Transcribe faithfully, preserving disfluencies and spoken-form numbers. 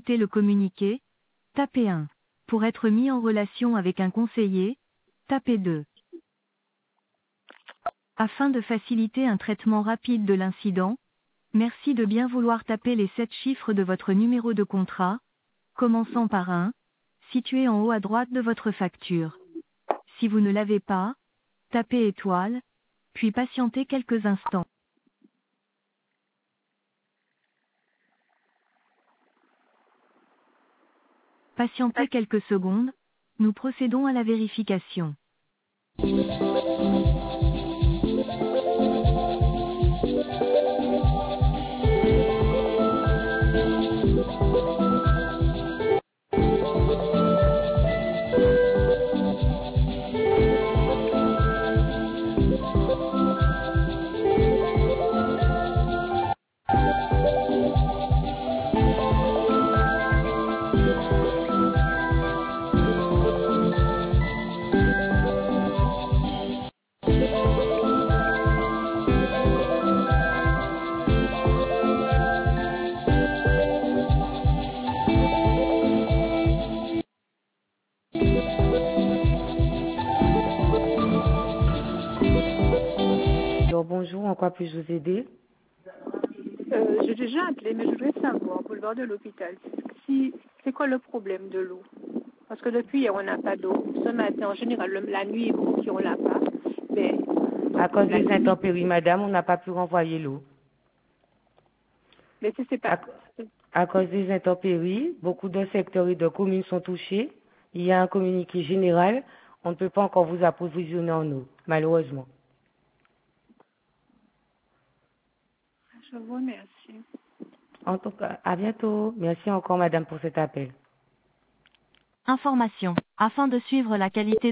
écouter le communiqué, tapez un. Pour être mis en relation avec un conseiller, tapez deux. Afin de faciliter un traitement rapide de l'incident, merci de bien vouloir taper les sept chiffres de votre numéro de contrat, commençant par un, situé en haut à droite de votre facture. Si vous ne l'avez pas, tapez étoile, puis patientez quelques instants. Patientez quelques secondes, nous procédons à la vérification. Alors, bonjour, en quoi puis-je vous aider? Euh, j'ai déjà appelé, mais je voudrais savoir, boulevard de l'hôpital, si, c'est quoi le problème de l'eau? Parce que depuis hier, on n'a pas d'eau. Ce matin, en général, le- la nuit, qui on l'a pas. Mais, À cause la des nuit, intempéries, madame, on n'a pas pu renvoyer l'eau. mais si c'est À, pas... à cause des intempéries, beaucoup de secteurs et de communes sont touchés. Il y a un communiqué général. On ne peut pas encore vous approvisionner en eau, malheureusement. Je vous remercie. En tout cas, à bientôt. Merci encore, madame, pour cet appel. Information. Afin de suivre la qualité